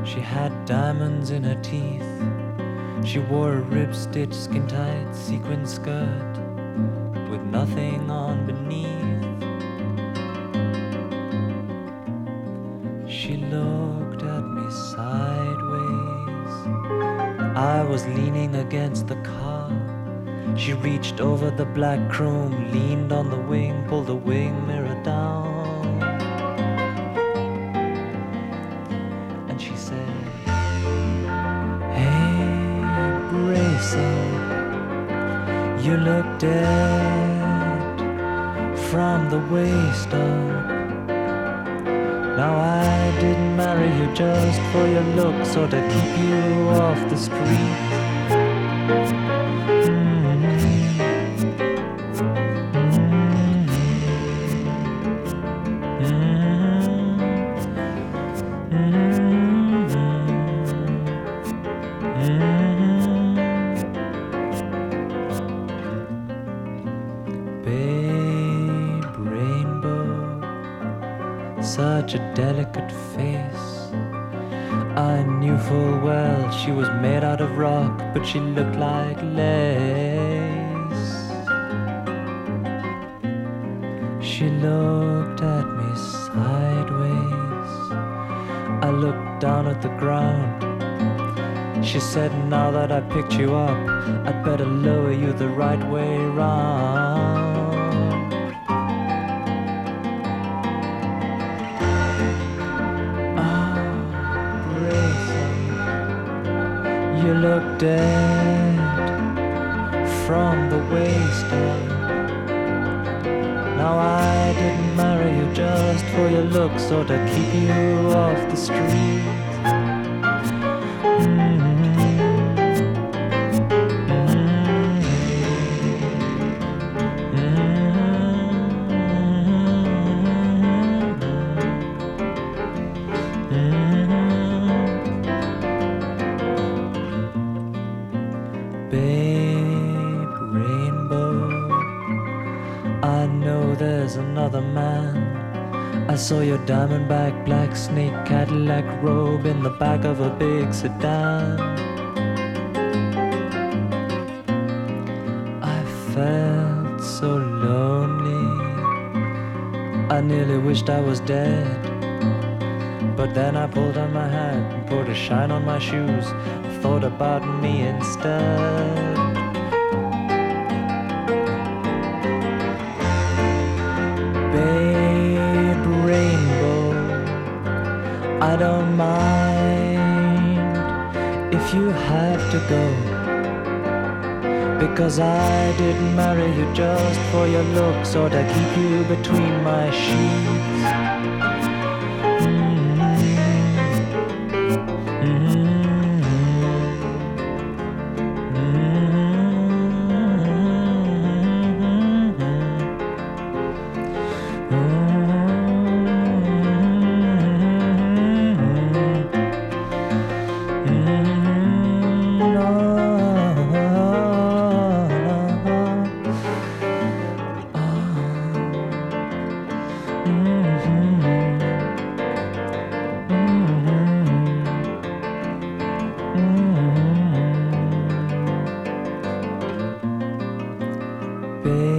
She had diamonds in her teeth. She wore a rib-stitched skin-tight sequin skirt with nothing on beneath. She looked at me sideways. I was leaning against the car. She reached over the black chrome, leaned on the wing, pulled the wing mirror down, and she said, "Hey, Bracer, you look dead from the waist up. Now I didn't marry you just for your looks or to keep you off the street. Babe, rainbow, such a delicate face. I knew full well she was made out of rock, but she looked like lace. She looked at me sideways. I looked down at the ground. She said, "Now that I picked you up, I'd better lower you the right way round." Ah, Bracer, you look dead from the waist up. Now I didn't marry you just for your looks or to keep you off the street. Babe, rainbow, I know there's another man. I saw your diamondback black snake Cadillac robe in the back of a big sedan. I felt so lonely, I nearly wished I was dead. But then I pulled on my hat and put a shine on my shoes, thought about me instead. Babe, rainbow, I don't mind if you have to go, because I didn't marry you just for your looks or to keep you between my sheets. Babe,